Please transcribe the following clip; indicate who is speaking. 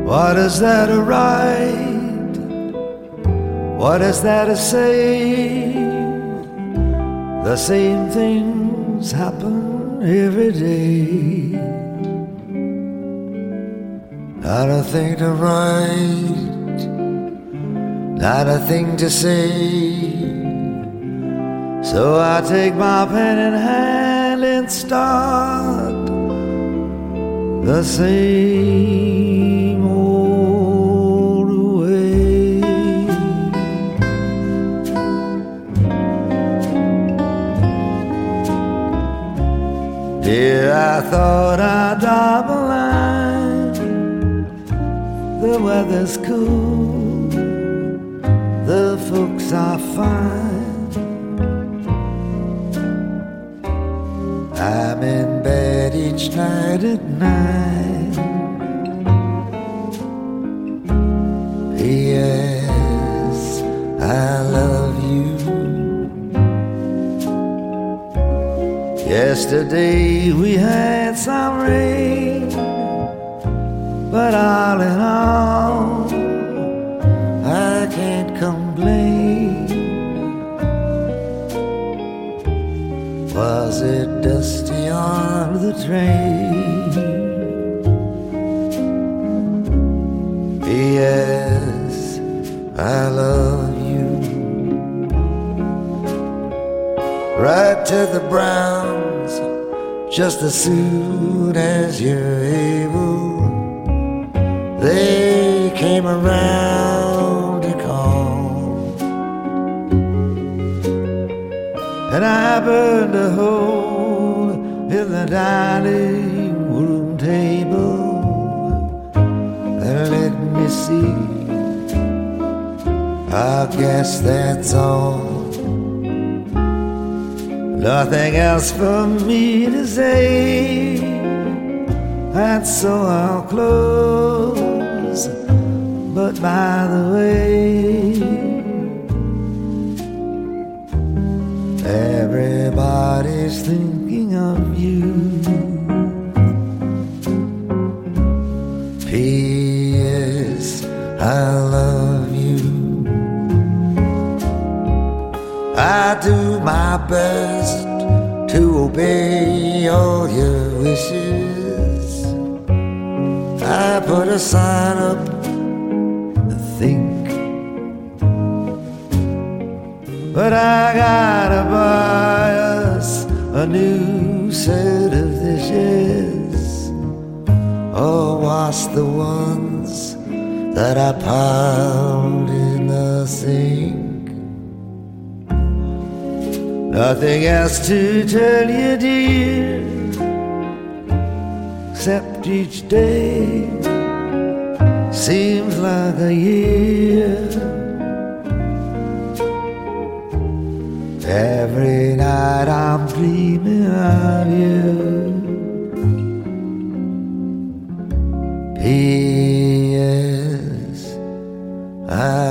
Speaker 1: What is there to write? What is there to say? The same things happen every day. Not a thing to write, not a thing to say. So I take my pen in hand and start the same old way. Dear, I thought I'd draw a line. The weather's cool, the folks are fine. I'm in bed each night at 9. P.S. I love you. Yesterday we had some rain, but all in all, I can't complain. Was it dusty on the train? P.S. I love you. Right to the Browns, just as soon as you're able. They came around to call, and I burned a hole in the dining room table. And let me see, I guess that's all. Nothing else for me to say, and so I'll close. But by the way, everybody's thinking of you. P.S. I love you. I do my best to obey all your wishes. I put a sign up to think, but I gotta buy us a new set of dishes, or wash the ones that I piled in the sink. Nothing else to tell you, dear, except each day seems like a year. Every night I'm dreaming of you. P.S. I